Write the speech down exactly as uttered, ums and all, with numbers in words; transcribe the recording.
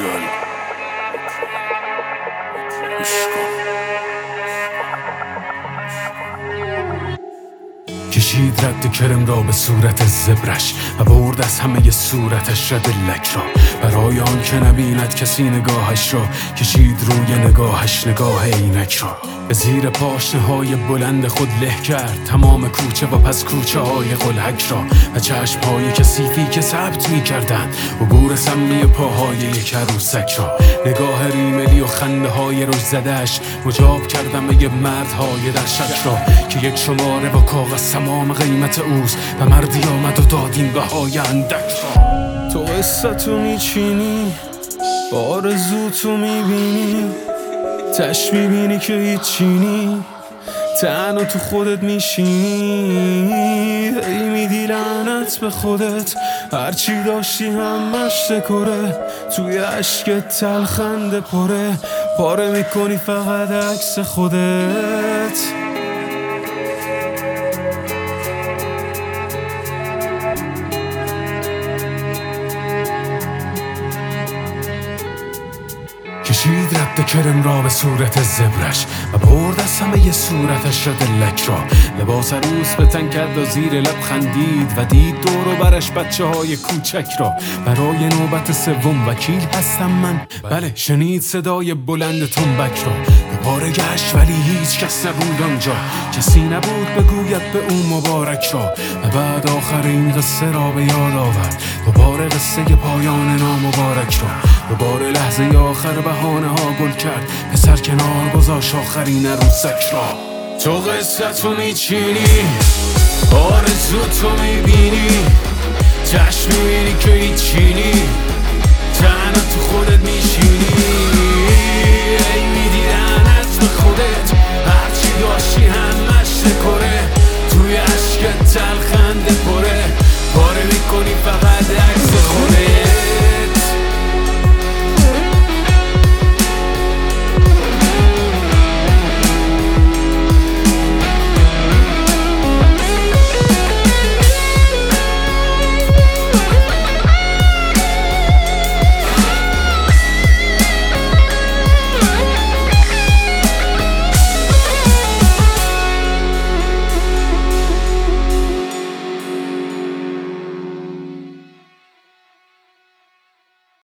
اوفیشیال گوش کن. کشید رد کرم را به صورت زبرش و برد از همه صورتش رد لک را، برای آن که نبیند کسی نگاهش را. کشید روی نگاهش نگاه عینک را، به زیر پاشنه های بلند خود له کرد تمام کوچه و پس کوچه های قلهک را، و چشم های کثیفی که ثبت می کردند عبور سمی پاهای یک عروسک را. نگاه ریملی و خنده های روش زدش مجاب کردم یه مردهای در شک را، که یک شماره با کاغذ تمام قیمت اوست و مردی آمد و داد این بهای اندک را. تو قصتو میچینی، با آرزوتو میبینی، تش میبینی که هیچینی، تنها تو خودت میشینی، هی میدی لعنت به خودت، هرچی داشتی همش دکره، توی عشقت تلخنده پره، پاره میکنی فقط عکس خودت. کشید رد کرم را به صورت زبرش و برد از همه ی صورتش رد لک را. لباس عروس به تن کرد و زیر لب خندید و دید دور و برش بچه های کوچک را. برای نوبت سوم وکیل هستم من، بله شنید صدای بلند تنبک را. دوباره گشت ولی هیچ کس نبود آنجا، کسی نبود بگوید به او مبارک را. و بعد آخر این قصه را به یاد آورد، دوباره قصه پایان نامبارک را. دوباره لحظه آخر بهانه ها گل کرد، پسر کنار گذاشت آخرین عروسک را. تو قصتو میچینی، آرزوتو میبینی، چشم میبینی که هیچینی، تنها تو خودت میشینی،